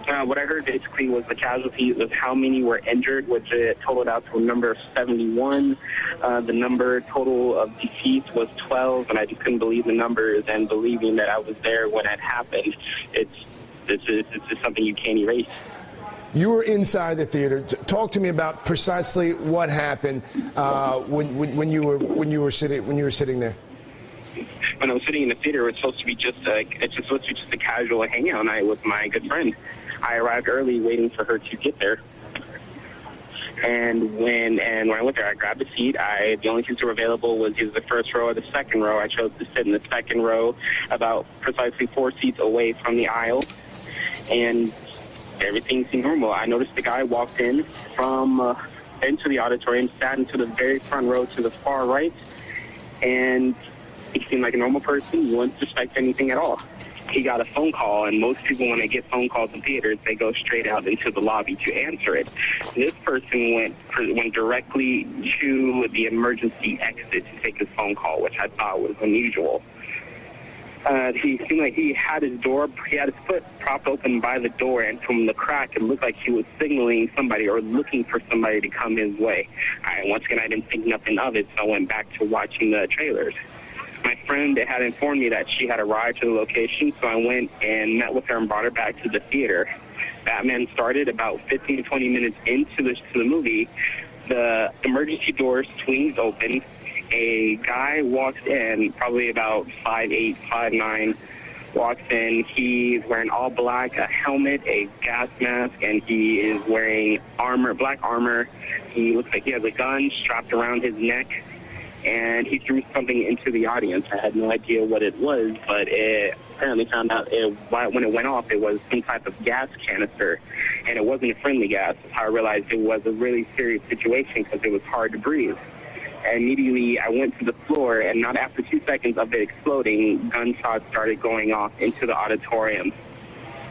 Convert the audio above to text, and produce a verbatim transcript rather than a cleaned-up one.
Uh, what I heard basically was the casualties of how many were injured, which it totaled out to a number of seventy-one. Uh, the number total of deceased was twelve, and I just couldn't believe the numbers. And believing that I was there when it happened, it's it's just, it's just something you can't erase. You were inside the theater. Talk to me about precisely what happened uh, when, when when you were when you were sitting when you were sitting there. When I was sitting in the theater, it was supposed to be just a, it's just supposed to be just a casual hangout night with my good friend. I arrived early, waiting for her to get there. And when and when I went there, I grabbed a seat. I the only seats that were available was either the first row or the second row. I chose to sit in the second row, about precisely four seats away from the aisle, and everything seemed normal. I noticed the guy walked in from uh, into the auditorium, sat into the very front row to the far right, and he seemed like a normal person. You wouldn't suspect anything at all. He got a phone call, and most people, when they get phone calls in theaters, they go straight out into the lobby to answer it. This person went went directly to the emergency exit to take his phone call, which I thought was unusual. Uh, he seemed like he had his door, he had his foot propped open by the door, and from the crack, it looked like he was signaling somebody or looking for somebody to come his way. I, once again, I didn't think nothing of it, so I went back to watching the trailers. My friend had informed me that she had arrived to the location, so I went and met with her and brought her back to the theater. Batman started about fifteen to twenty minutes into the, to the movie. The emergency door swings open. A guy walks in, probably about five eight, five nine, walks in. He's wearing all black, a helmet, a gas mask, and he is wearing armor, black armor. He looks like he has a gun strapped around his neck. And he threw something into the audience. I had no idea what it was, but it apparently found out it, when it went off, it was some type of gas canister, and it wasn't a friendly gas. That's how I realized it was a really serious situation because it was hard to breathe. And immediately, I went to the floor, and not after two seconds of it exploding, gunshots started going off into the auditorium.